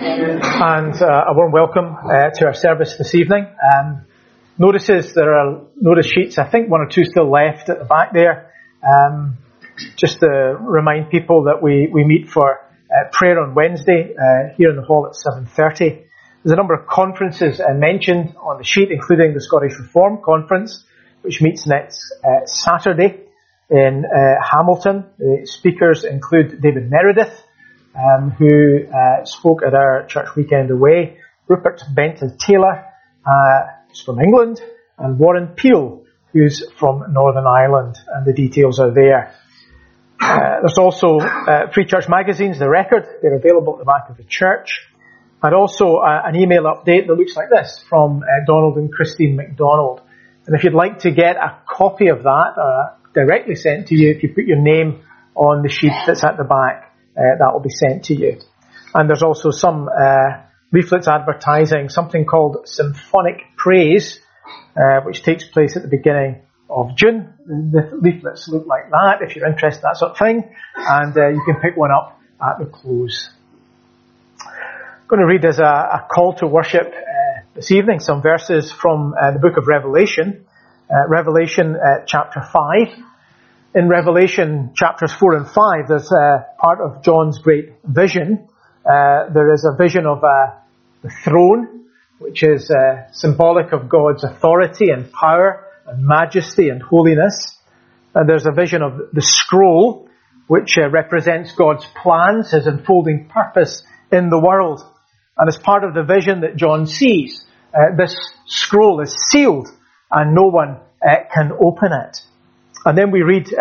And a warm welcome to our service this evening. There are notice sheets, I think one or two still left at the back there. Just to remind people that we meet for prayer on Wednesday here in the hall at 7:30. There's a number of conferences mentioned on the sheet, including the Scottish Reform Conference, which meets next Saturday in Hamilton. The speakers include David Meredith, who spoke at our church weekend away, Rupert Benton-Taylor, who's from England, and Warren Peel, who's from Northern Ireland, and the details are there. There's also Free Church magazines, The Record. They're available at the back of the church. And also an email update that looks like this from Donald and Christine MacDonald. And if you'd like to get a copy of that directly sent to you, if you put your name on the sheet that's at the back, that will be sent to you. And there's also some leaflets advertising something called Symphonic Praise, which takes place at the beginning of June. The leaflets look like that if you're interested in that sort of thing, and you can pick one up at the close. I'm going to read as a call to worship this evening some verses from the book of Revelation, Revelation chapter 5. In Revelation chapters 4 and 5, there's part of John's great vision. There is a vision of the throne, which is symbolic of God's authority and power and majesty and holiness. And there's a vision of the scroll, which represents God's plans, His unfolding purpose in the world. And as part of the vision that John sees, this scroll is sealed and no one can open it. And then we read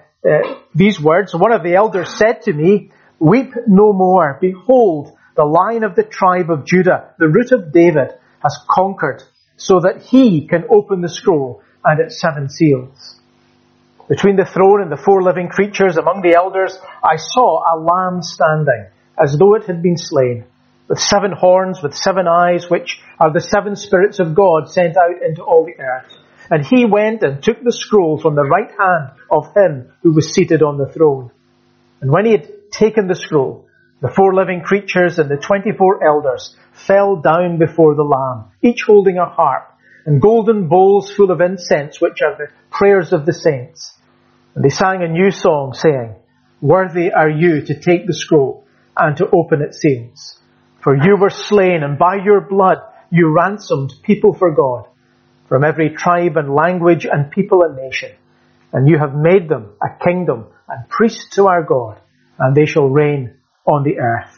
these words. One of the elders said to me, "Weep no more. Behold, the Lion of the tribe of Judah, the Root of David, has conquered, so that He can open the scroll and its 7 seals." Between the throne and the 4 living creatures among the elders, I saw a lamb standing, as though it had been slain, with 7 horns, with 7 eyes, which are the 7 spirits of God sent out into all the earth. And He went and took the scroll from the right hand of Him who was seated on the throne. And when He had taken the scroll, the 4 living creatures and the 24 elders fell down before the Lamb, each holding a harp and golden bowls full of incense, which are the prayers of the saints. And they sang a new song, saying, "Worthy are you to take the scroll and to open its seals. For you were slain, and by your blood you ransomed people for God, from every tribe and language and people and nation. And you have made them a kingdom and priests to our God, and they shall reign on the earth."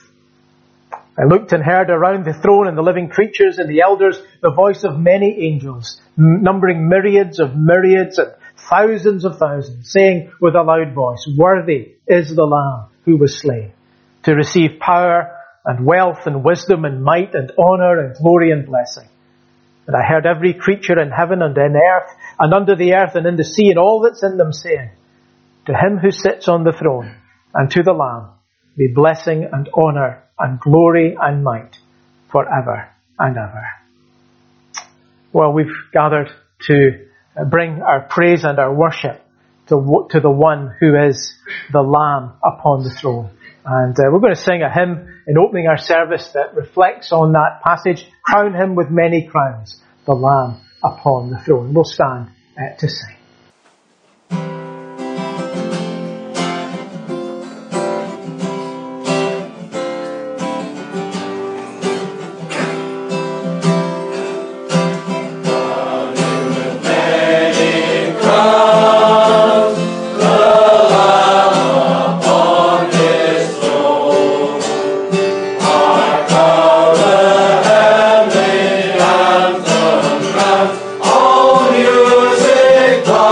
I looked and heard around the throne and the living creatures and the elders the voice of many angels, numbering myriads of myriads and thousands of thousands, saying with a loud voice, "Worthy is the Lamb who was slain, to receive power and wealth and wisdom and might and honour and glory and blessing." And I heard every creature in heaven and in earth and under the earth and in the sea and all that's in them saying, "To Him who sits on the throne and to the Lamb be blessing and honour and glory and might forever and ever." Well, we've gathered to bring our praise and our worship to the one who is the Lamb upon the throne. And we're going to sing a hymn in opening our service that reflects on that passage, "Crown Him with many crowns, the Lamb upon the throne." We'll stand to sing. All music.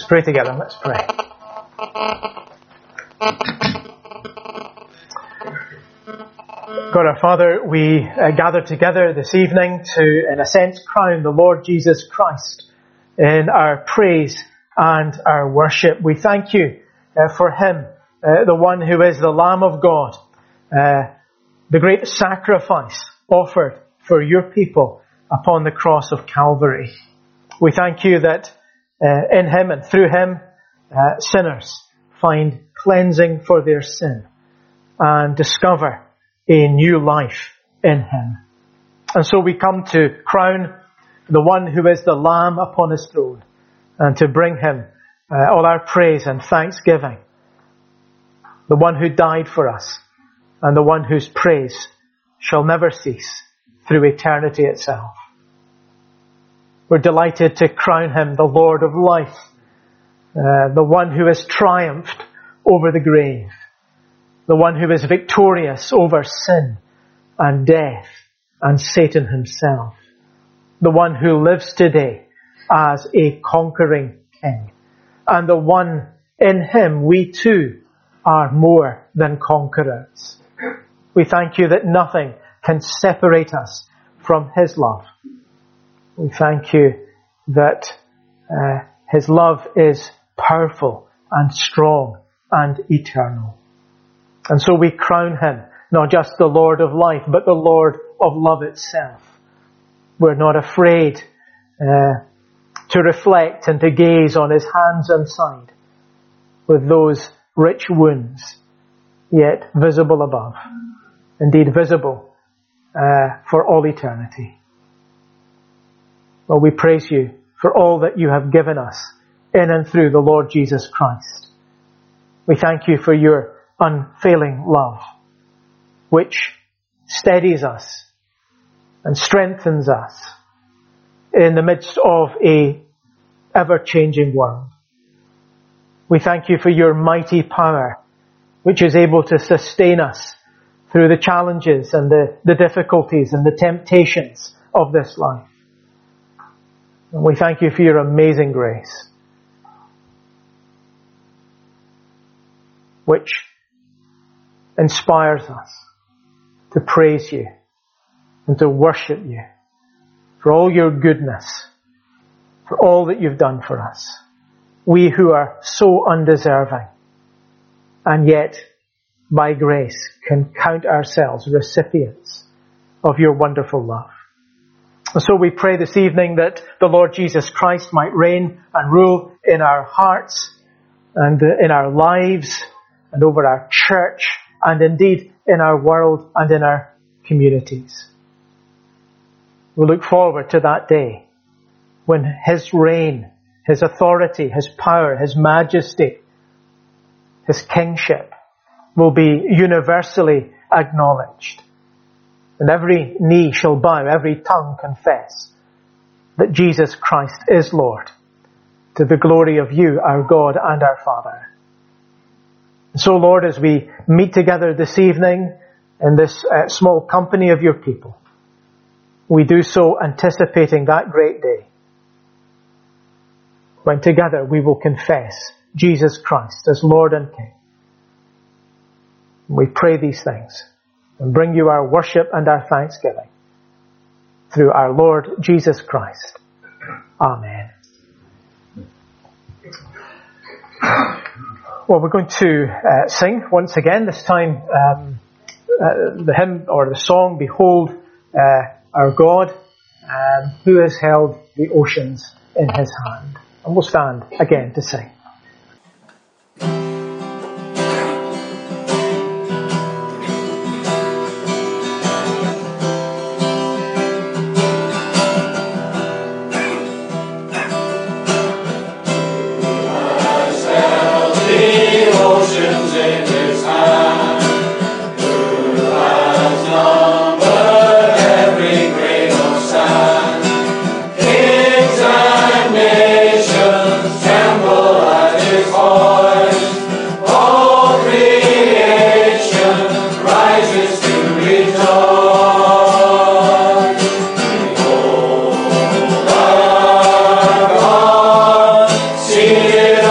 pray together. Let's pray. God our Father, we gather together this evening to, in a sense, crown the Lord Jesus Christ in our praise and our worship. We thank you for Him, the one who is the Lamb of God, the great sacrifice offered for your people upon the cross of Calvary. We thank you that in Him and through Him, sinners find cleansing for their sin and discover a new life in Him. And so we come to crown the one who is the Lamb upon His throne and to bring Him all our praise and thanksgiving. The one who died for us and the one whose praise shall never cease through eternity itself. We're delighted to crown Him the Lord of life, the one who has triumphed over the grave, the one who is victorious over sin and death and Satan himself, the one who lives today as a conquering King, and the one in Him we too are more than conquerors. We thank you that nothing can separate us from His love. We thank you that His love is powerful and strong and eternal. And so we crown Him, not just the Lord of life, but the Lord of love itself. We're not afraid to reflect and to gaze on His hands and side with those rich wounds, yet visible above. Indeed visible for all eternity. Well, we praise you for all that you have given us in and through the Lord Jesus Christ. We thank you for your unfailing love, which steadies us and strengthens us in the midst of a ever-changing world. We thank you for your mighty power, which is able to sustain us through the challenges and the difficulties and the temptations of this life. And we thank you for your amazing grace, which inspires us to praise you and to worship you for all your goodness, for all that you've done for us. We who are so undeserving, and yet by grace can count ourselves recipients of your wonderful love. And so we pray this evening that the Lord Jesus Christ might reign and rule in our hearts and in our lives and over our church and indeed in our world and in our communities. We look forward to that day when His reign, His authority, His power, His majesty, His kingship will be universally acknowledged. And every knee shall bow, every tongue confess that Jesus Christ is Lord, to the glory of you, our God and our Father. And so, Lord, as we meet together this evening in this small company of your people, we do so anticipating that great day when together we will confess Jesus Christ as Lord and King. We pray these things and bring you our worship and our thanksgiving through our Lord Jesus Christ. Amen. Well, we're going to sing once again, this time the hymn or the song, Behold Our God, who has held the oceans in His hand. And we'll stand again to sing. Seated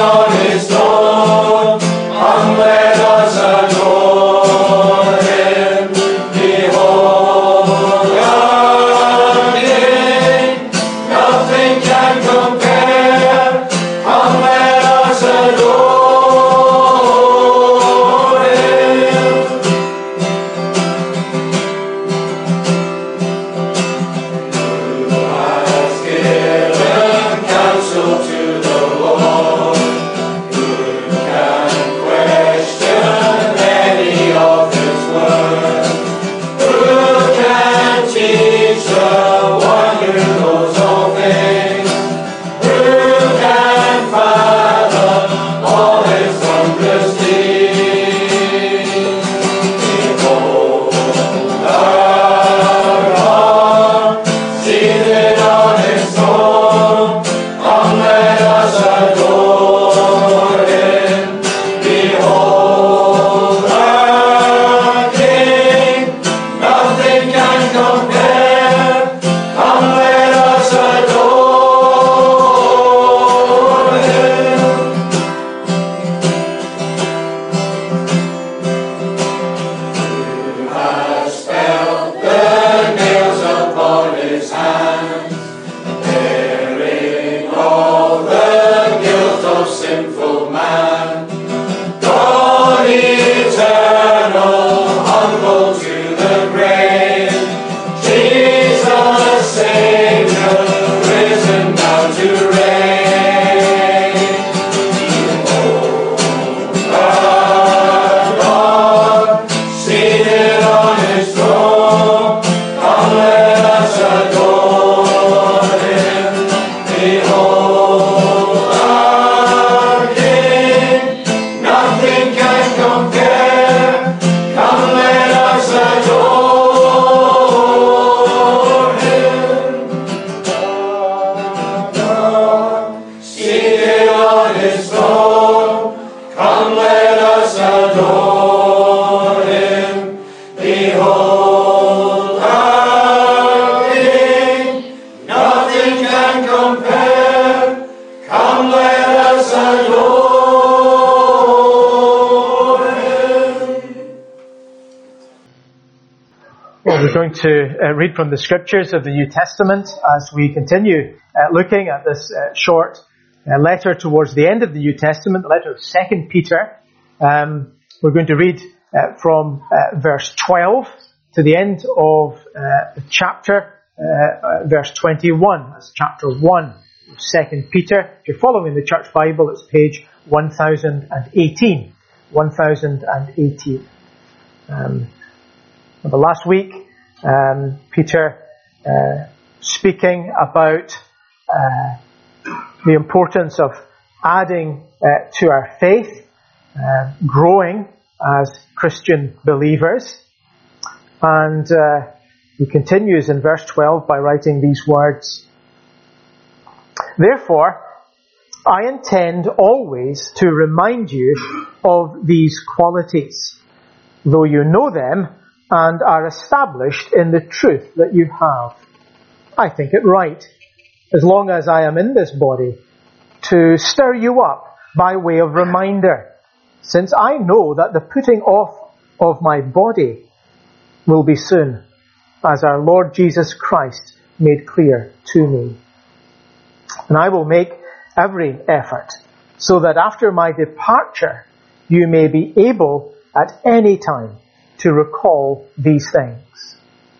We're going to read from the scriptures of the New Testament as we continue looking at this short letter towards the end of the New Testament, the letter of 2 Peter. We're going to read from verse 12 to the end of the chapter, verse 21. That's chapter 1 of 2 Peter. If you're following the Church Bible, it's page 1018. 1018. The last week, Peter speaking about the importance of adding to our faith, growing as Christian believers. And he continues in verse 12 by writing these words: "Therefore, I intend always to remind you of these qualities, though you know them and are established in the truth that you have. I think it right, as long as I am in this body, to stir you up by way of reminder, since I know that the putting off of my body will be soon, as our Lord Jesus Christ made clear to me. And I will make every effort, so that after my departure you may be able at any time to recall these things.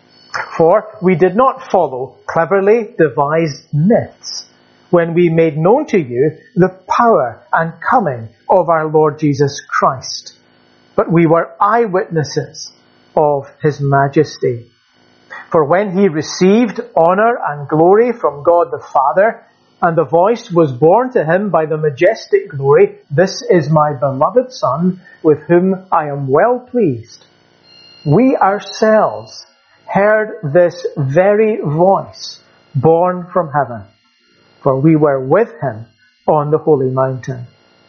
For we did not follow cleverly devised myths when we made known to you the power and coming of our Lord Jesus Christ, but we were eyewitnesses of his majesty. For when he received honor and glory from God the Father, and the voice was borne to him by the majestic glory, 'This is my beloved Son, with whom I am well pleased,' we ourselves heard this very voice borne from heaven, for we were with him on the holy mountain.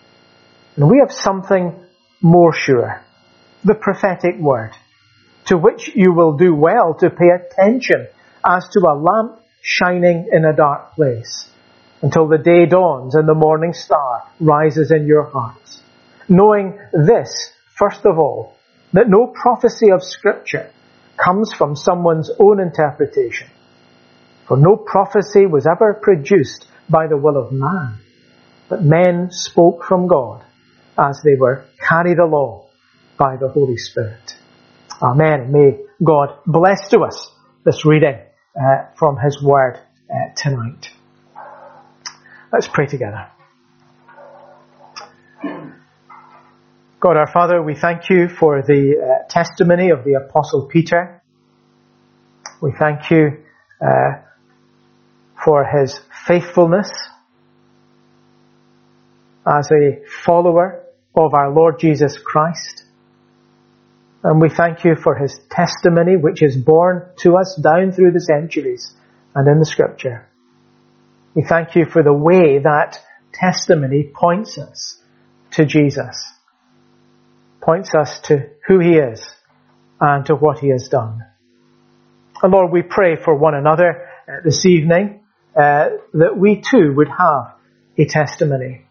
And we have something more sure, the prophetic word, to which you will do well to pay attention as to a lamp shining in a dark place, until the day dawns and the morning star rises in your hearts. Knowing this, first of all, that no prophecy of Scripture comes from someone's own interpretation. For no prophecy was ever produced by the will of man, but men spoke from God as they were carried along by the Holy Spirit." Amen. May God bless to us this reading from His Word tonight. Let's pray together. God our Father, we thank you for the testimony of the Apostle Peter. We thank you for his faithfulness as a follower of our Lord Jesus Christ. And we thank you for his testimony, which is borne to us down through the centuries and in the Scripture. We thank you for the way that testimony points us to Jesus, points us to who he is and to what he has done. And Lord, we pray for one another this evening that we too would have a testimony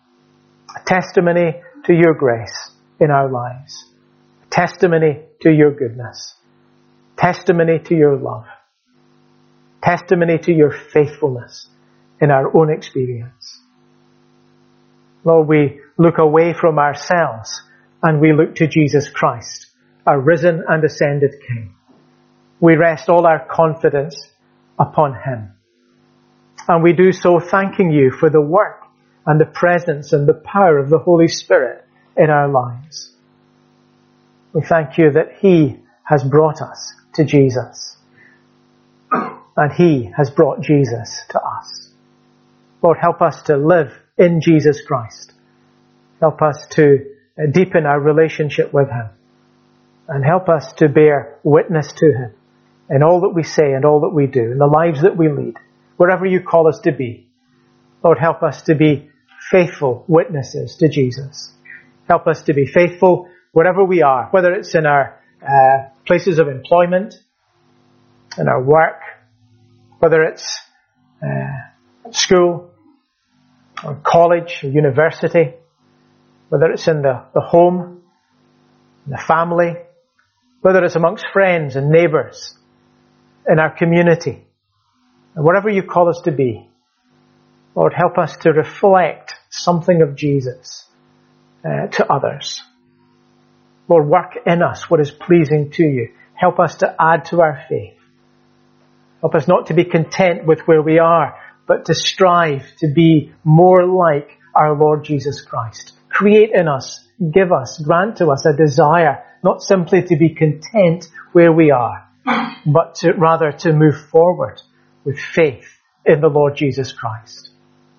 to your grace in our lives, a testimony to your goodness, testimony to your love, testimony to your faithfulness in our own experience. Lord, we look away from ourselves and we look to Jesus Christ, our risen and ascended King. We rest all our confidence upon him. And we do so thanking you for the work and the presence and the power of the Holy Spirit in our lives. We thank you that he has brought us to Jesus, and he has brought Jesus to us. Lord, help us to live in Jesus Christ. Help us to deepen our relationship with him, and help us to bear witness to him in all that we say and all that we do, in the lives that we lead, wherever you call us to be. Lord, help us to be faithful witnesses to Jesus. Help us to be faithful wherever we are, whether it's in our places of employment, in our work, whether it's school or college or university, whether it's in the home, in the family, whether it's amongst friends and neighbours, in our community, and wherever you call us to be, Lord, help us to reflect something of Jesus to others. Lord, work in us what is pleasing to you. Help us to add to our faith. Help us not to be content with where we are, but to strive to be more like our Lord Jesus Christ. Create in us, give us, grant to us a desire, not simply to be content where we are, but rather to move forward with faith in the Lord Jesus Christ.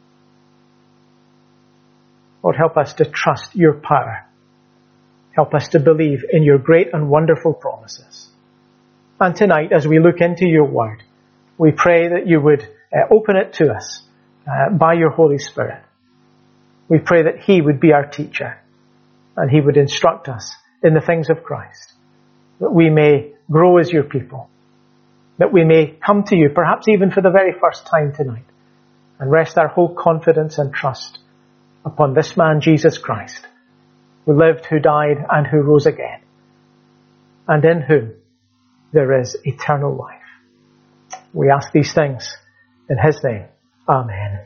Lord, help us to trust your power. Help us to believe in your great and wonderful promises. And tonight, as we look into your word, we pray that you would open it to us by your Holy Spirit. We pray that he would be our teacher and he would instruct us in the things of Christ, that we may grow as your people, that we may come to you, perhaps even for the very first time tonight, and rest our whole confidence and trust upon this man, Jesus Christ, who lived, who died, and who rose again, and in whom there is eternal life. We ask these things in his name. Amen.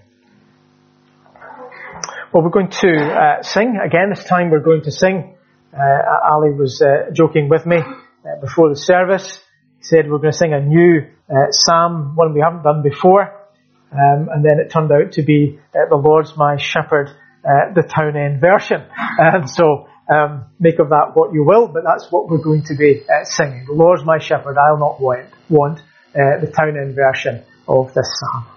Well, we're going to sing again. This time we're going to sing. Ali was joking with me before the service. He said we're going to sing a new psalm, one we haven't done before. And then it turned out to be The Lord's My Shepherd, the Town End version. So make of that what you will, but that's what we're going to be singing. The Lord's My Shepherd, I'll not want the Town End version of this psalm.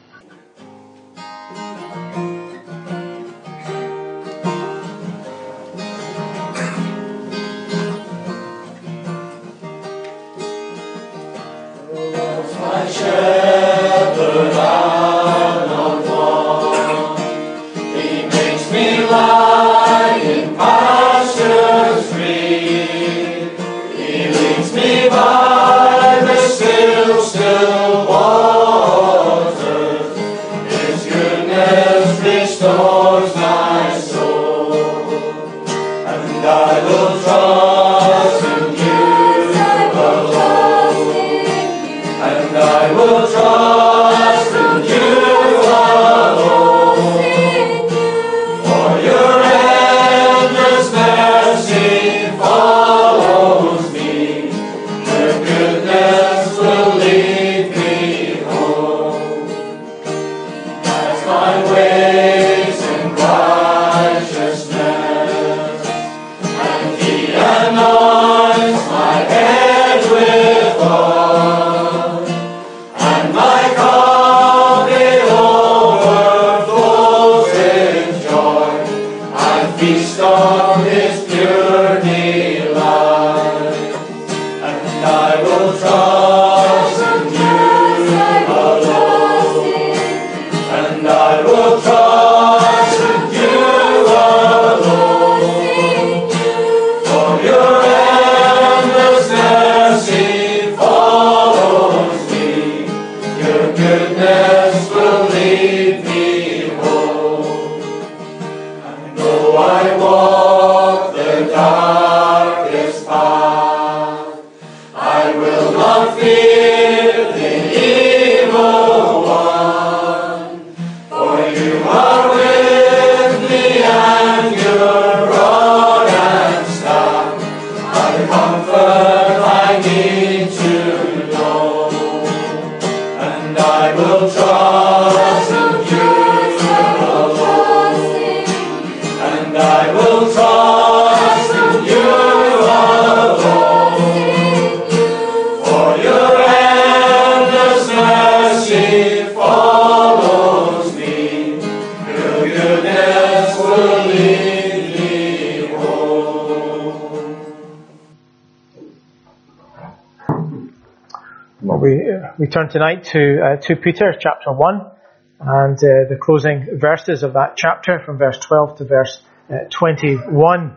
We turn tonight to 2 Peter chapter 1 and the closing verses of that chapter from verse 12 to verse 21.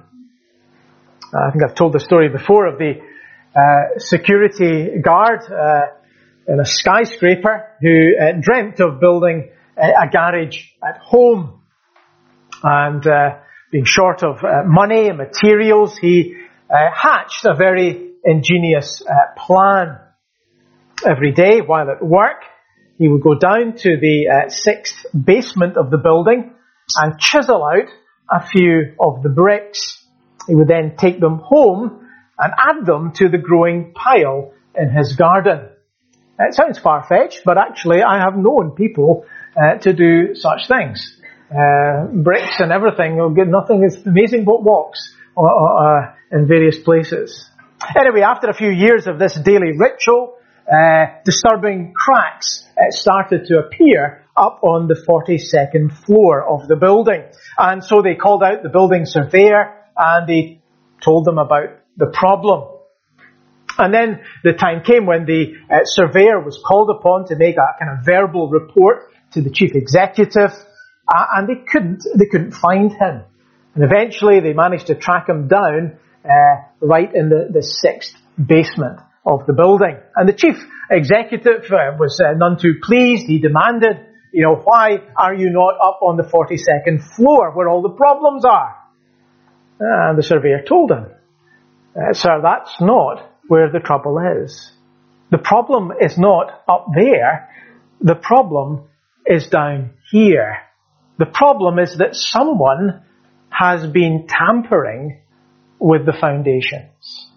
I think I've told the story before of the security guard in a skyscraper who dreamt of building a garage at home, and being short of money and materials, he hatched a very ingenious plan. Every day while at work, he would go down to the sixth basement of the building and chisel out a few of the bricks. He would then take them home and add them to the growing pile in his garden. It sounds far-fetched, but actually I have known people to do such things. Bricks and everything, nothing is amazing but walks in various places. Anyway, after a few years of this daily ritual, disturbing cracks started to appear up on the 42nd floor of the building. And so they called out the building surveyor and they told them about the problem. And then the time came when the surveyor was called upon to make a kind of verbal report to the chief executive, and they couldn't find him. And eventually they managed to track him down right in the sixth basement of the building. And the chief executive was none too pleased. He demanded, why are you not up on the 42nd floor where all the problems are? And the surveyor told him, sir, that's not where the trouble is. The problem is not up there. The problem is down here. The problem is that someone has been tampering with the foundations.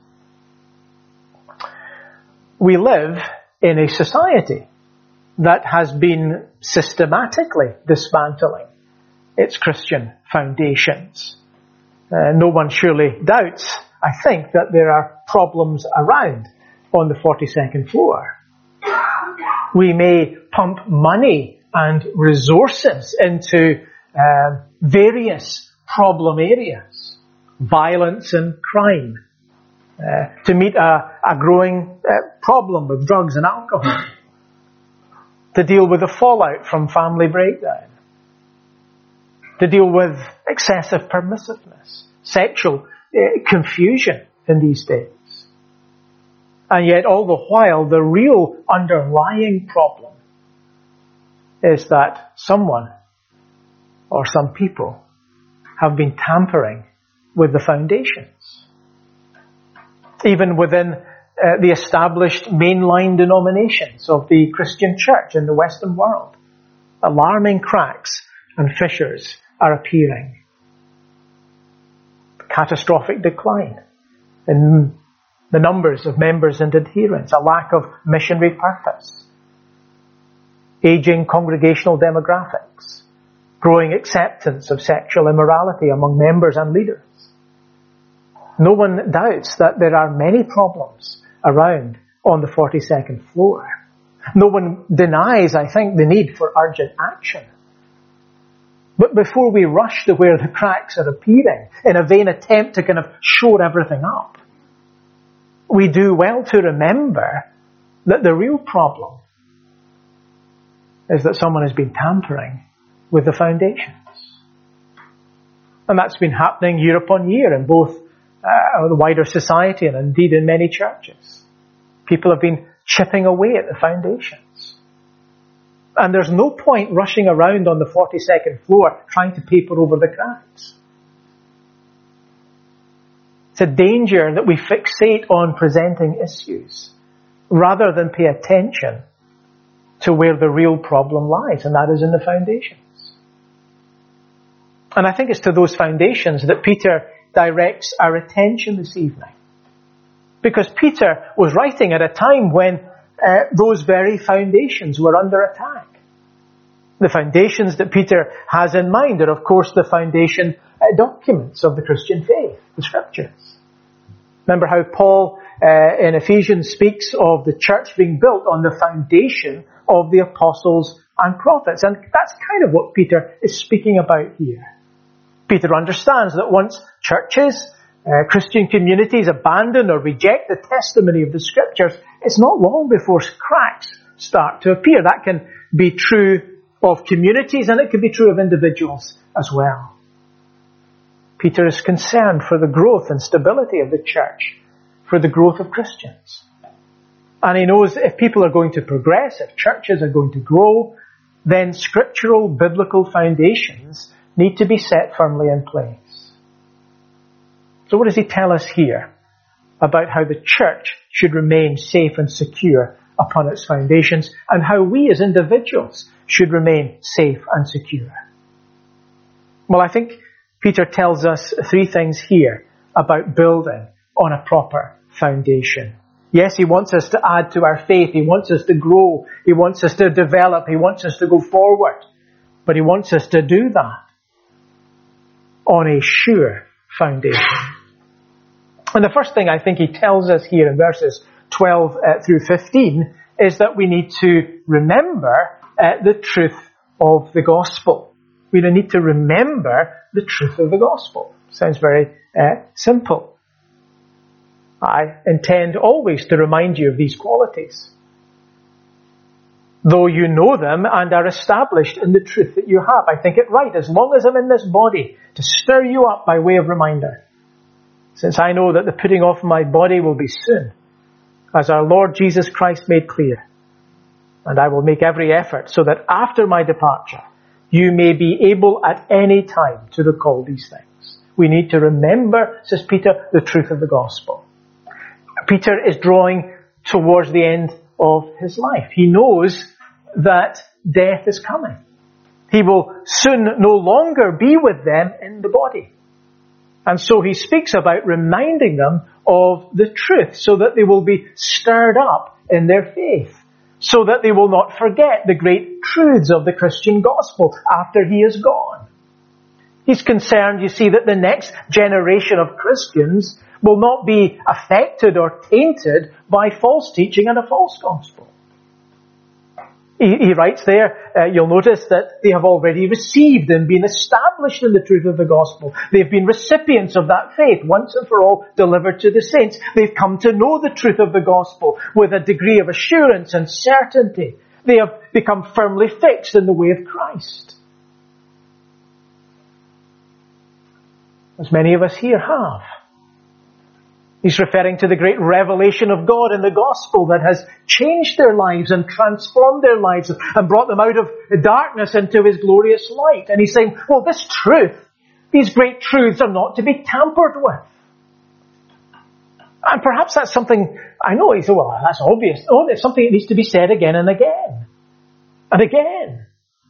We live in a society that has been systematically dismantling its Christian foundations. No one surely doubts, I think, that there are problems around on the 42nd floor. We may pump money and resources into various problem areas, violence and crime, to meet a growing problem with drugs and alcohol, to deal with the fallout from family breakdown, to deal with excessive permissiveness, sexual confusion in these days. And yet all the while, the real underlying problem is that someone or some people have been tampering with the foundations. Even within the established mainline denominations of the Christian church in the Western world, alarming cracks and fissures are appearing. Catastrophic decline in the numbers of members and adherents, a lack of missionary purpose, aging congregational demographics, growing acceptance of sexual immorality among members and leaders. No one doubts that there are many problems around on the 42nd floor. No one denies, I think, the need for urgent action. But before we rush to where the cracks are appearing in a vain attempt to kind of shore everything up, we do well to remember that the real problem is that someone has been tampering with the foundations. And that's been happening year upon year in both the wider society and indeed in many churches. People have been chipping away at the foundations. And there's no point rushing around on the 42nd floor trying to paper over the cracks. It's a danger that we fixate on presenting issues rather than pay attention to where the real problem lies, and that is in the foundations. And I think it's to those foundations that Peter directs our attention this evening. Because Peter was writing at a time when those very foundations were under attack. The foundations that Peter has in mind are, of course, the foundation documents of the Christian faith, the Scriptures. Remember how Paul in Ephesians speaks of the church being built on the foundation of the apostles and prophets. And that's kind of what Peter is speaking about here. Peter understands that once churches, Christian communities abandon or reject the testimony of the Scriptures, it's not long before cracks start to appear. That can be true of communities and it can be true of individuals as well. Peter is concerned for the growth and stability of the church, for the growth of Christians. And he knows if people are going to progress, if churches are going to grow, then scriptural biblical foundations need to be set firmly in place. So what does he tell us here about how the church should remain safe and secure upon its foundations, and how we as individuals should remain safe and secure. Well, I think Peter tells us three things here about building on a proper foundation. Yes, he wants us to add to our faith. He wants us to grow. He wants us to develop. He wants us to go forward. But he wants us to do that on a sure foundation. And the first thing I think he tells us here in verses 12 through 15 is that we need to remember the truth of the gospel. We need to remember the truth of the gospel. Sounds very simple. I intend always to remind you of these qualities, though you know them and are established in the truth that you have. I think it right, as long as I'm in this body, to stir you up by way of reminder, since I know that the putting off my body will be soon, as our Lord Jesus Christ made clear. And I will make every effort so that after my departure, you may be able at any time to recall these things. We need to remember, says Peter, the truth of the gospel. Peter is drawing towards the end of his life. He knows that death is coming. He will soon no longer be with them in the body. And so he speaks about reminding them of the truth so that they will be stirred up in their faith, so that they will not forget the great truths of the Christian gospel after he is gone. He's concerned, you see, that the next generation of Christians will not be affected or tainted by false teaching and a false gospel. He writes there, you'll notice that they have already received and been established in the truth of the gospel. They've been recipients of that faith once and for all delivered to the saints. They've come to know the truth of the gospel with a degree of assurance and certainty. They have become firmly fixed in the way of Christ, as many of us here have. He's referring to the great revelation of God in the gospel that has changed their lives and transformed their lives and brought them out of darkness into his glorious light. And he's saying, well, this truth, these great truths are not to be tampered with. And perhaps that's something, I know, he said, well, that's obvious. Oh, it's something that needs to be said again and again. And again.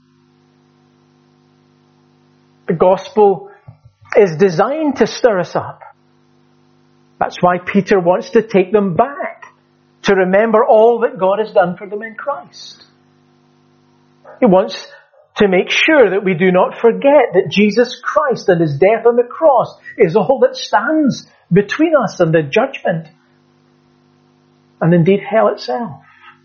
The gospel is designed to stir us up. That's why Peter wants to take them back, to remember all that God has done for them in Christ. He wants to make sure that we do not forget that Jesus Christ and his death on the cross is all that stands between us and the judgment, and indeed hell itself.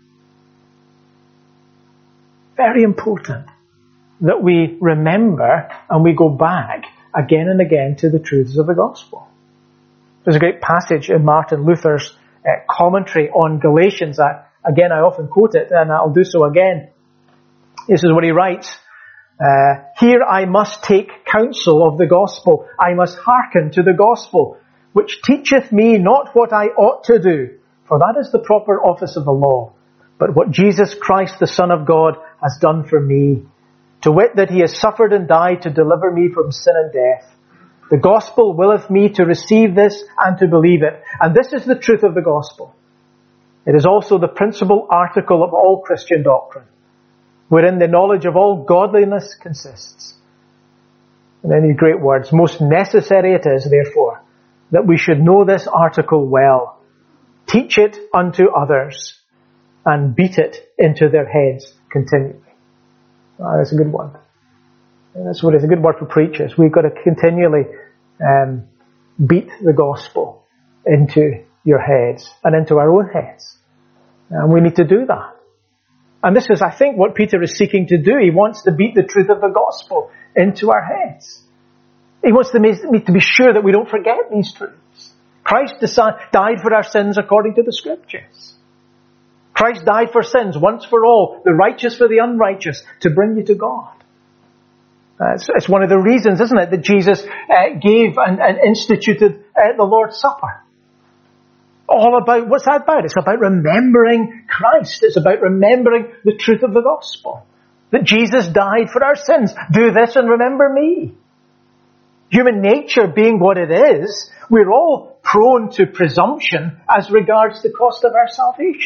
Very important that we remember and we go back again and again to the truths of the gospel. There's a great passage in Martin Luther's commentary on Galatians. I often quote it, and I'll do so again. This is what he writes. Here I must take counsel of the gospel. I must hearken to the gospel, which teacheth me not what I ought to do, for that is the proper office of the law, but what Jesus Christ, the Son of God, has done for me, to wit that he has suffered and died to deliver me from sin and death. The gospel willeth me to receive this and to believe it. And this is the truth of the gospel. It is also the principal article of all Christian doctrine, wherein the knowledge of all godliness consists. And then these great words, most necessary it is, therefore, that we should know this article well, teach it unto others, and beat it into their heads continually. That's a good one. That's what it's a good word for preachers. We've got to continually beat the gospel into your heads and into our own heads. And we need to do that. And this is, I think, what Peter is seeking to do. He wants to beat the truth of the gospel into our heads. He wants to be sure that we don't forget these truths. Christ died for our sins according to the Scriptures. Christ died for sins once for all, the righteous for the unrighteous, to bring you to God. It's one of the reasons, isn't it, that Jesus gave and instituted the Lord's Supper. All about, what's that about? It's about remembering Christ. It's about remembering the truth of the gospel. That Jesus died for our sins. Do this and remember me. Human nature being what it is, we're all prone to presumption as regards the cost of our salvation.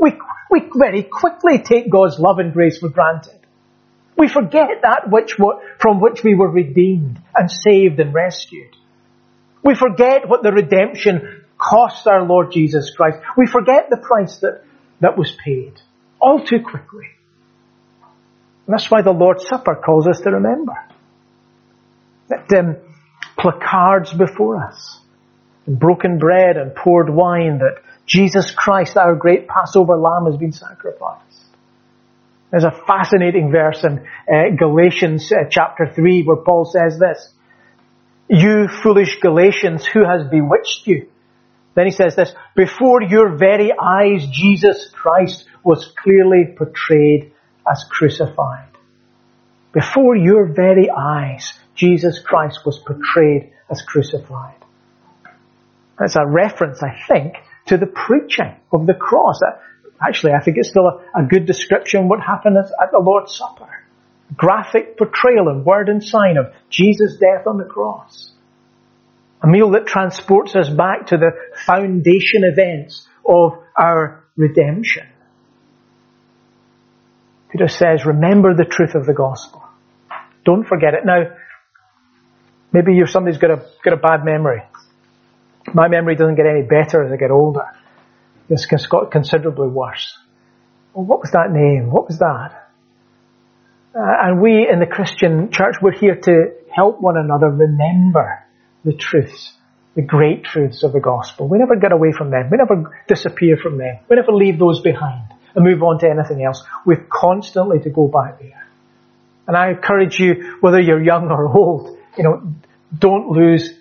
We very quickly take God's love and grace for granted. We forget that from which we were redeemed and saved and rescued. We forget what the redemption cost our Lord Jesus Christ. We forget the price that was paid all too quickly. And that's why the Lord's Supper calls us to remember. That placards before us, and broken bread and poured wine, that Jesus Christ, our great Passover Lamb, has been sacrificed. There's a fascinating verse in Galatians chapter 3 where Paul says this, "You foolish Galatians, who has bewitched you?" Then he says this, "Before your very eyes Jesus Christ was clearly portrayed as crucified." Before your very eyes Jesus Christ was portrayed as crucified. That's a reference, I think, to the preaching of the cross. Actually, I think it's still a good description of what happened at the Lord's Supper. Graphic portrayal in word and sign of Jesus' death on the cross. A meal that transports us back to the foundation events of our redemption. Peter says, remember the truth of the gospel. Don't forget it. Now, maybe somebody's got a bad memory. My memory doesn't get any better as I get older. It's got considerably worse. Well, what was that name? What was that? And we in the Christian church, we're here to help one another remember the truths, the great truths of the gospel. We never get away from them. We never disappear from them. We never leave those behind and move on to anything else. We've constantly to go back there. And I encourage you, whether you're young or old, don't lose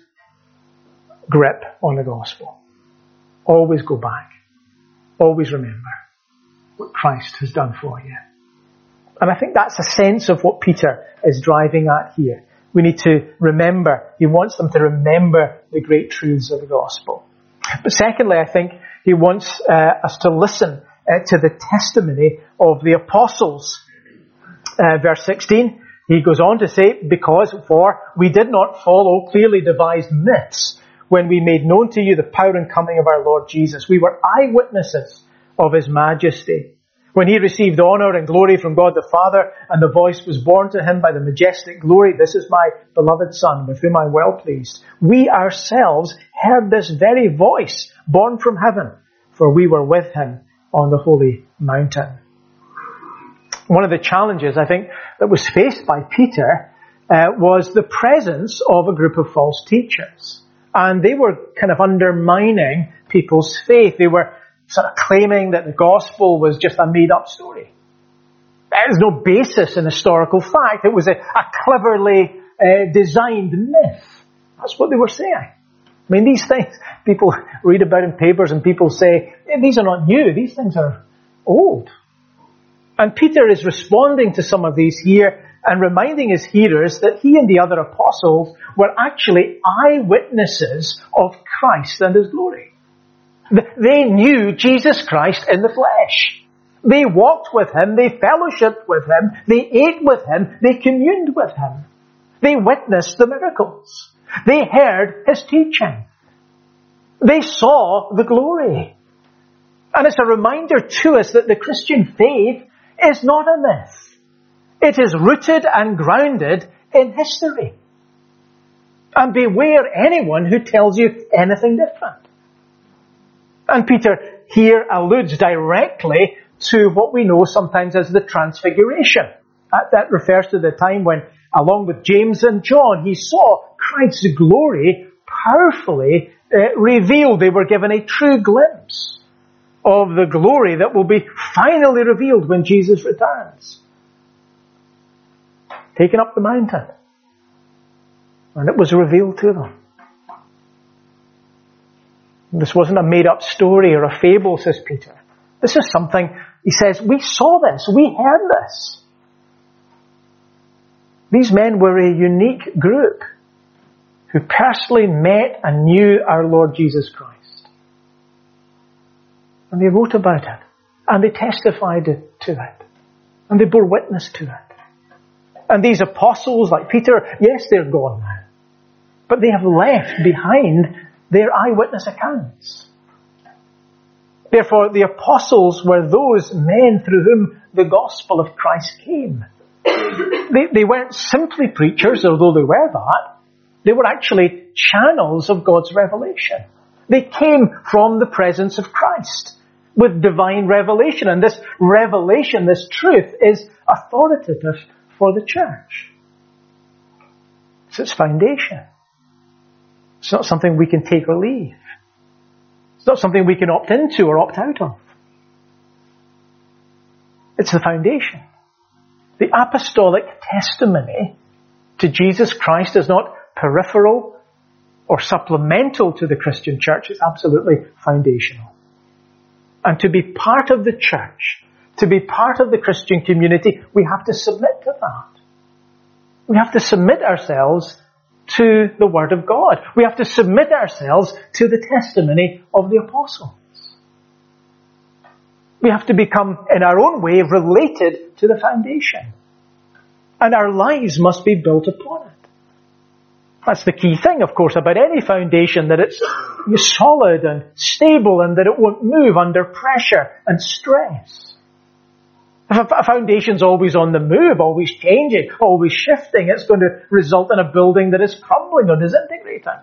grip on the gospel. Always go back. Always remember what Christ has done for you. And I think that's a sense of what Peter is driving at here. We need to remember. He wants them to remember the great truths of the gospel. But secondly, I think he wants us to listen to the testimony of the apostles. Verse 16, he goes on to say, for we did not follow clearly devised myths when we made known to you the power and coming of our Lord Jesus. We were eyewitnesses of his majesty. When he received honor and glory from God the Father, and the voice was borne to him by the majestic glory, "This is my beloved Son, with whom I am well pleased." We ourselves heard this very voice borne from heaven, for we were with him on the holy mountain. One of the challenges, I think, that was faced by Peter was the presence of a group of false teachers. And they were kind of undermining people's faith. They were sort of claiming that the gospel was just a made-up story. There's no basis in historical fact. It was a cleverly designed myth. That's what they were saying. I mean, these things people read about in papers and people say, these are not new. These things are old. And Peter is responding to some of these here and reminding his hearers that he and the other apostles were actually eyewitnesses of Christ and his glory. They knew Jesus Christ in the flesh. They walked with him, they fellowshiped with him, they ate with him, they communed with him. They witnessed the miracles. They heard his teaching. They saw the glory. And it's a reminder to us that the Christian faith is not a myth. It is rooted and grounded in history. And beware anyone who tells you anything different. And Peter here alludes directly to what we know sometimes as the Transfiguration. That refers to the time when, along with James and John, he saw Christ's glory powerfully revealed. They were given a true glimpse of the glory that will be finally revealed when Jesus returns. Taken up the mountain. And it was revealed to them. This wasn't a made-up story or a fable, says Peter. This is something, he says, we saw this, we heard this. These men were a unique group who personally met and knew our Lord Jesus Christ. And they wrote about it. And they testified to it. And they bore witness to it. And these apostles like Peter, yes, they're gone now. But they have left behind their eyewitness accounts. Therefore, the apostles were those men through whom the gospel of Christ came. They weren't simply preachers, although they were that. They were actually channels of God's revelation. They came from the presence of Christ with divine revelation. And this revelation, this truth, is authoritative for the church. It's its foundation. It's not something we can take or leave. It's not something we can opt into or opt out of. It's the foundation. The apostolic testimony to Jesus Christ is not peripheral or supplemental to the Christian church. It's absolutely foundational. And to be part of the church, to be part of the Christian community, we have to submit to that. We have to submit ourselves to the Word of God. We have to submit ourselves to the testimony of the apostles. We have to become, in our own way, related to the foundation. And our lives must be built upon it. That's the key thing, of course, about any foundation, that it's solid and stable and that it won't move under pressure and stress. If a foundation's always on the move, always changing, always shifting, it's going to result in a building that is crumbling or disintegrating.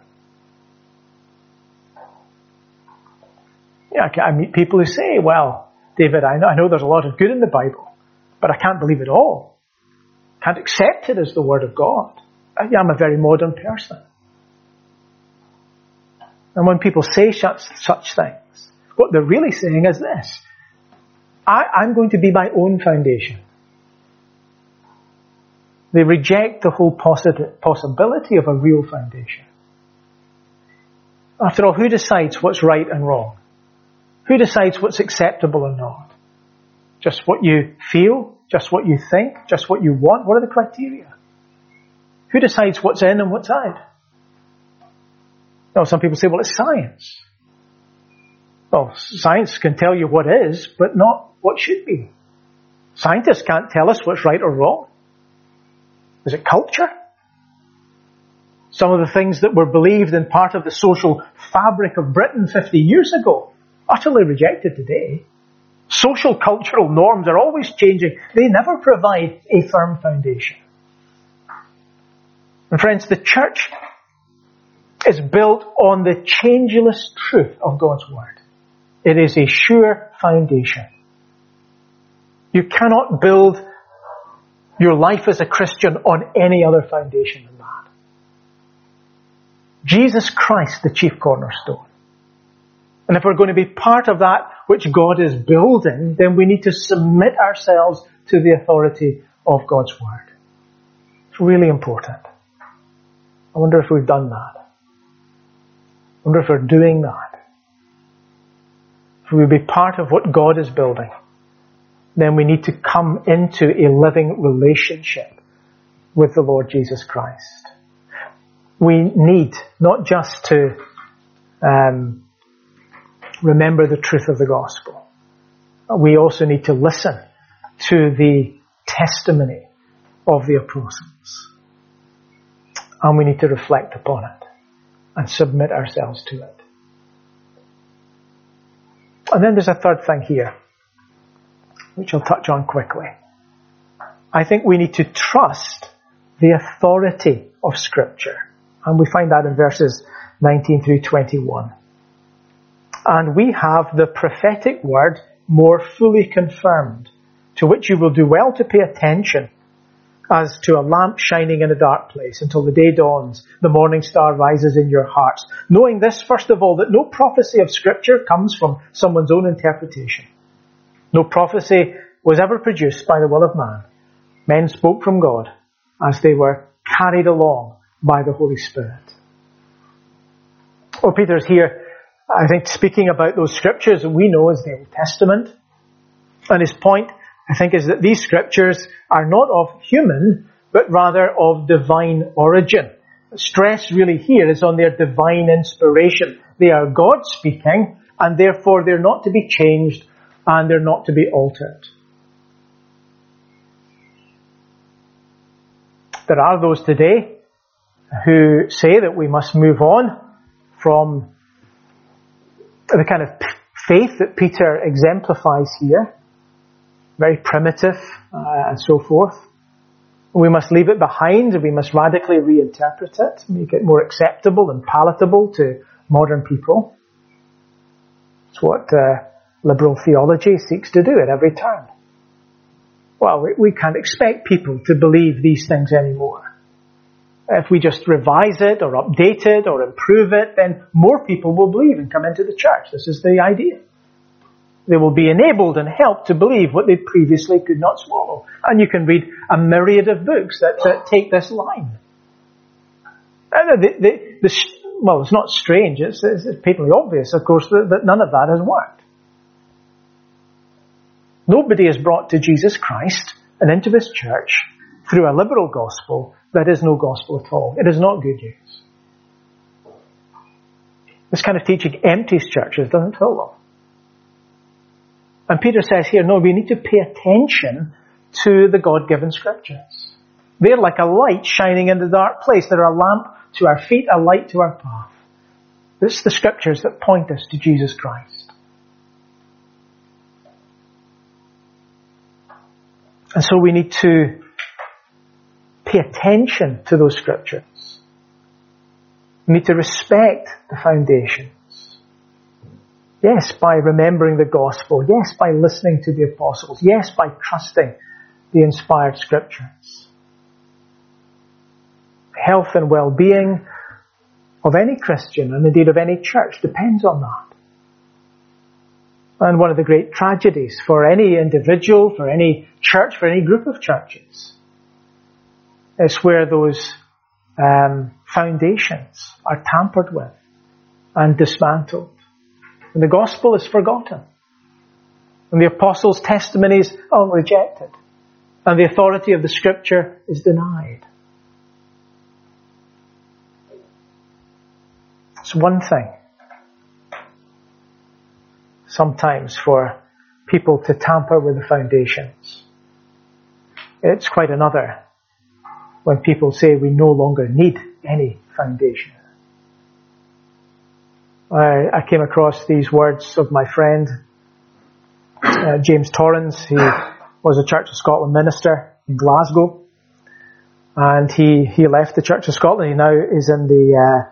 Yeah, I meet people who say, well, David, I know there's a lot of good in the Bible, but I can't believe it all. Can't accept it as the Word of God. I'm a very modern person. And when people say such things, what they're really saying is this: I'm going to be my own foundation. They reject the whole possibility of a real foundation. After all, who decides what's right and wrong? Who decides what's acceptable and not? Just what you feel? Just what you think? Just what you want? What are the criteria? Who decides what's in and what's out? Now, some people say, well, it's science. Well, science can tell you what is, but not what should be. Scientists can't tell us what's right or wrong. Is it culture? Some of the things that were believed in part of the social fabric of Britain 50 years ago, utterly rejected today. Social cultural norms are always changing. They never provide a firm foundation. And friends, the church is built on the changeless truth of God's Word. It is a sure foundation. You cannot build your life as a Christian on any other foundation than that. Jesus Christ, the chief cornerstone. And if we're going to be part of that which God is building, then we need to submit ourselves to the authority of God's Word. It's really important. I wonder if we've done that. I wonder if we're doing that. If we be part of what God is building, then we need to come into a living relationship with the Lord Jesus Christ. We need not just to remember the truth of the gospel. We also need to listen to the testimony of the apostles. And we need to reflect upon it and submit ourselves to it. And then there's a third thing here, which I'll touch on quickly. I think we need to trust the authority of Scripture. And we find that in verses 19 through 21. And we have the prophetic word more fully confirmed, to which you will do well to pay attention, as to a lamp shining in a dark place until the day dawns, the morning star rises in your hearts. Knowing this, first of all, that no prophecy of Scripture comes from someone's own interpretation. No prophecy was ever produced by the will of man. Men spoke from God as they were carried along by the Holy Spirit. Well, Peter's here, I think, speaking about those Scriptures that we know as the Old Testament. And his point, I think, is that these Scriptures are not of human, but rather of divine origin. The stress really here is on their divine inspiration. They are God speaking, and therefore they're not to be changed and they're not to be altered. There are those today who say that we must move on from the kind of faith that Peter exemplifies here, very primitive and so forth. We must leave it behind and we must radically reinterpret it, make it more acceptable and palatable to modern people. It's what liberal theology seeks to do at every turn. Well, we can't expect people to believe these things anymore. If we just revise it or update it or improve it, then more people will believe and come into the church. This is the idea. They will be enabled and helped to believe what they previously could not swallow. And you can read a myriad of books that take this line. Well, it's not strange. It's patently obvious, of course, that none of that has worked. Nobody is brought to Jesus Christ and into this church through a liberal gospel that is no gospel at all. It is not good news. This kind of teaching empties churches, doesn't fill them. And Peter says here, no, we need to pay attention to the God-given scriptures. They're like a light shining in the dark place. They're a lamp to our feet, a light to our path. It's the scriptures that point us to Jesus Christ. And so we need to pay attention to those scriptures. We need to respect the foundations. Yes, by remembering the gospel. Yes, by listening to the apostles. Yes, by trusting the inspired scriptures. Health and well-being of any Christian, and indeed of any church, depends on that. And one of the great tragedies for any individual, for any church, for any group of churches, is where those foundations are tampered with and dismantled. And the gospel is forgotten. And the apostles' testimonies are rejected. And the authority of the scripture is denied. It's one thing sometimes for people to tamper with the foundations. It's quite another when people say we no longer need any foundation. I came across these words of my friend James Torrens. He was a Church of Scotland minister in Glasgow, and he left the Church of Scotland. He now is in the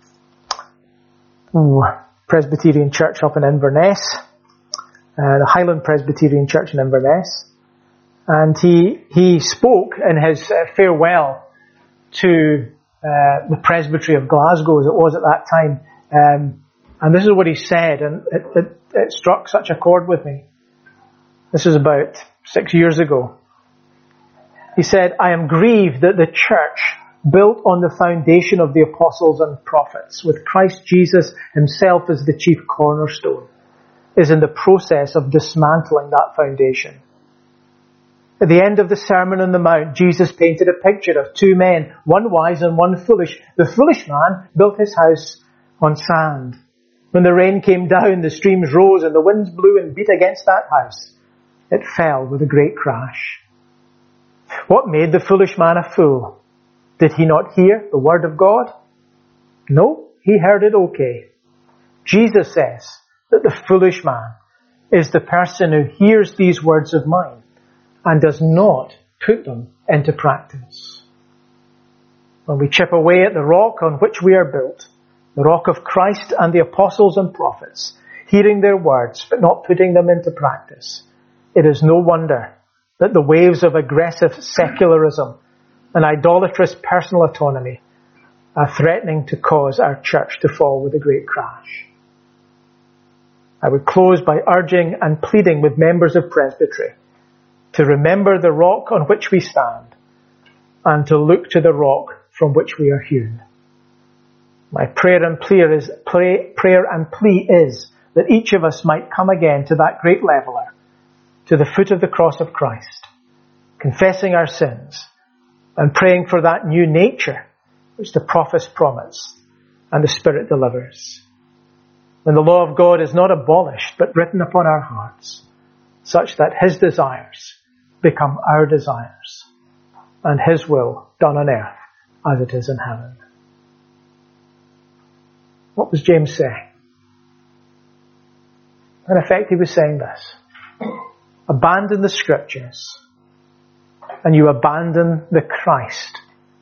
Presbyterian Church up in Inverness, the Highland Presbyterian Church in Inverness, and he spoke in his farewell to the Presbytery of Glasgow, as it was at that time. And this is what he said, and it struck such a chord with me. This is about 6 years ago. He said, I am grieved that the church, built on the foundation of the apostles and prophets, with Christ Jesus himself as the chief cornerstone, is in the process of dismantling that foundation. At the end of the Sermon on the Mount, Jesus painted a picture of two men, one wise and one foolish. The foolish man built his house on sand. When the rain came down, the streams rose and the winds blew and beat against that house. It fell with a great crash. What made the foolish man a fool? Did he not hear the word of God? No, he heard it okay. Jesus says that the foolish man is the person who hears these words of mine and does not put them into practice. When we chip away at the rock on which we are built, the rock of Christ and the apostles and prophets, hearing their words but not putting them into practice, it is no wonder that the waves of aggressive secularism and idolatrous personal autonomy are threatening to cause our church to fall with a great crash. I would close by urging and pleading with members of Presbytery to remember the rock on which we stand and to look to the rock from which we are hewn. My prayer and plea is that each of us might come again to that great leveller, to the foot of the cross of Christ, confessing our sins and praying for that new nature which the prophets promise and the Spirit delivers. When the law of God is not abolished but written upon our hearts, such that his desires become our desires and his will done on earth as it is in heaven. What was James saying? In effect, he was saying this: abandon the scriptures and you abandon the Christ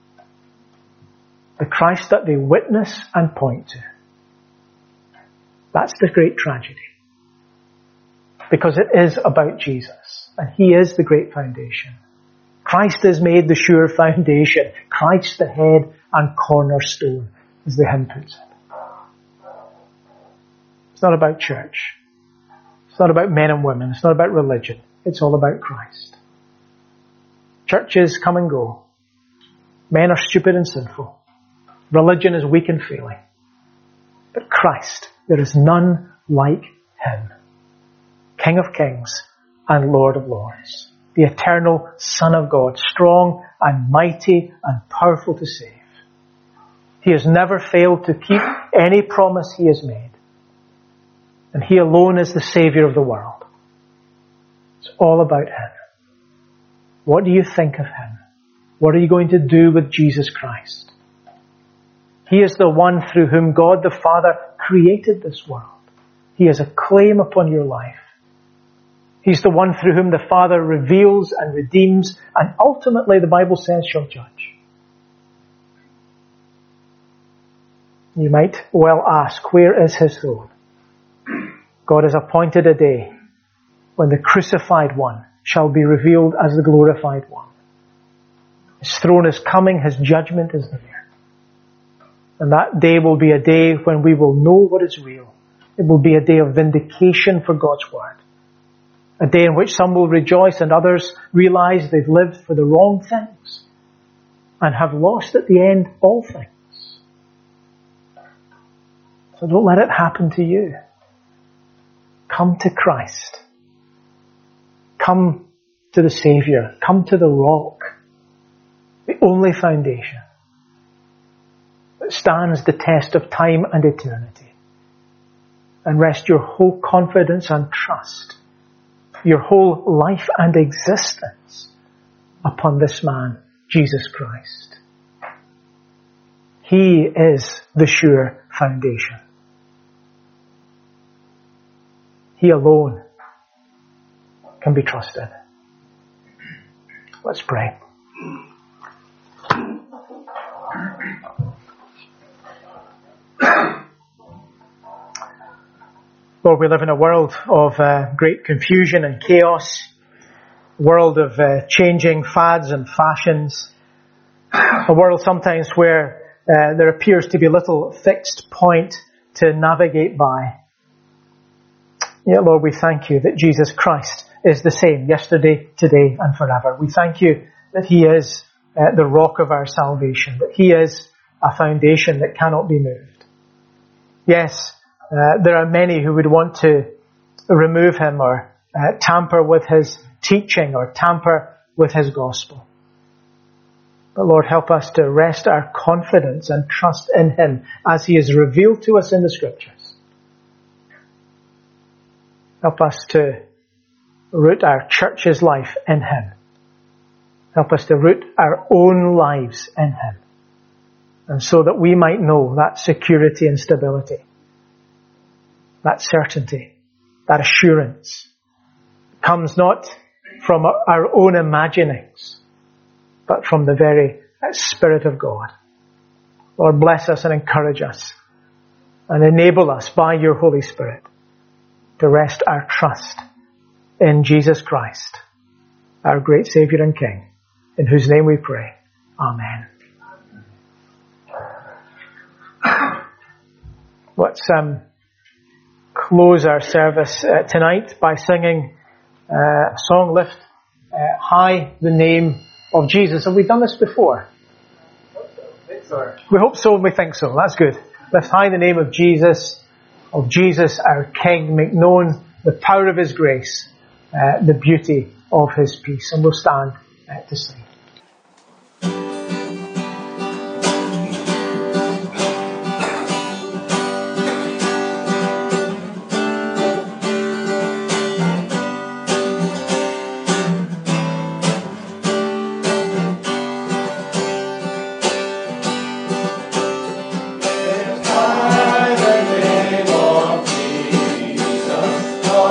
that they witness and point to. That's the great tragedy. Because it is about Jesus, and he is the great foundation. Christ is made the sure foundation. Christ the head and cornerstone, as the hymn puts it. It's not about church. It's not about men and women. It's not about religion. It's all about Christ. Churches come and go. Men are stupid and sinful. Religion is weak and failing. But Christ, there is none like him. King of kings and Lord of lords. The eternal Son of God, strong and mighty and powerful to save. He has never failed to keep any promise he has made. And he alone is the Saviour of the world. It's all about him. What do you think of him? What are you going to do with Jesus Christ? He is the one through whom God the Father created this world. He has a claim upon your life. He's the one through whom the Father reveals and redeems, and ultimately, the Bible says, shall judge. You might well ask, where is his throne? God has appointed a day when the crucified one shall be revealed as the glorified one. His throne is coming, his judgment is there. And that day will be a day when we will know what is real. It will be a day of vindication for God's word. A day in which some will rejoice and others realize they've lived for the wrong things and have lost at the end all things. So don't let it happen to you. Come to Christ. Come to the Saviour. Come to the rock. The only foundation that stands the test of time and eternity. And rest your whole confidence and trust, your whole life and existence upon this man, Jesus Christ. He is the sure foundation. He alone can be trusted. Let's pray. Lord, we live in a world of great confusion and chaos, a world of changing fads and fashions, a world sometimes where there appears to be little fixed point to navigate by. Yet, Lord, we thank you that Jesus Christ is the same yesterday, today, and forever. We thank you that he is the rock of our salvation, that he is a foundation that cannot be moved. Yes, there are many who would want to remove him or tamper with his teaching or tamper with his gospel. But Lord, help us to rest our confidence and trust in him as he is revealed to us in the scriptures. Help us to root our church's life in him. Help us to root our own lives in him. And so that we might know that security and stability, that certainty, that assurance comes not from our own imaginings, but from the very Spirit of God. Lord, bless us and encourage us and enable us by your Holy Spirit to rest our trust in Jesus Christ, our great Saviour and King, in whose name we pray. Amen. Let's close our service tonight by singing a song, Lift High the Name of Jesus. Have we done this before? We hope so and we think so. That's good. Lift high the name of Jesus our King. Make known the power of his grace, the beauty of his peace. And we'll stand to sing. High the name of Jesus.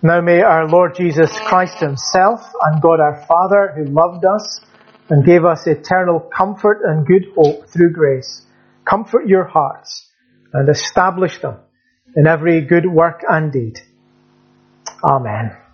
Now may our Lord Jesus Christ himself and God our Father, who loved us and gave us eternal comfort and good hope through grace, comfort your hearts and establish them in every good work and deed. Amen.